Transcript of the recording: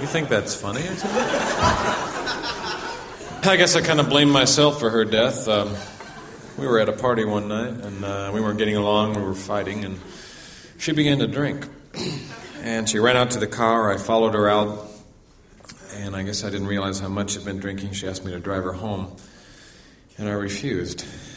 think that's funny. I guess I kind of blame myself for her death. We were at a party one night, and we weren't getting along. We were fighting, and she began to drink. And she ran out to the car. I followed her out, and I guess I didn't realize how much she'd been drinking. She asked me to drive her home, and I refused.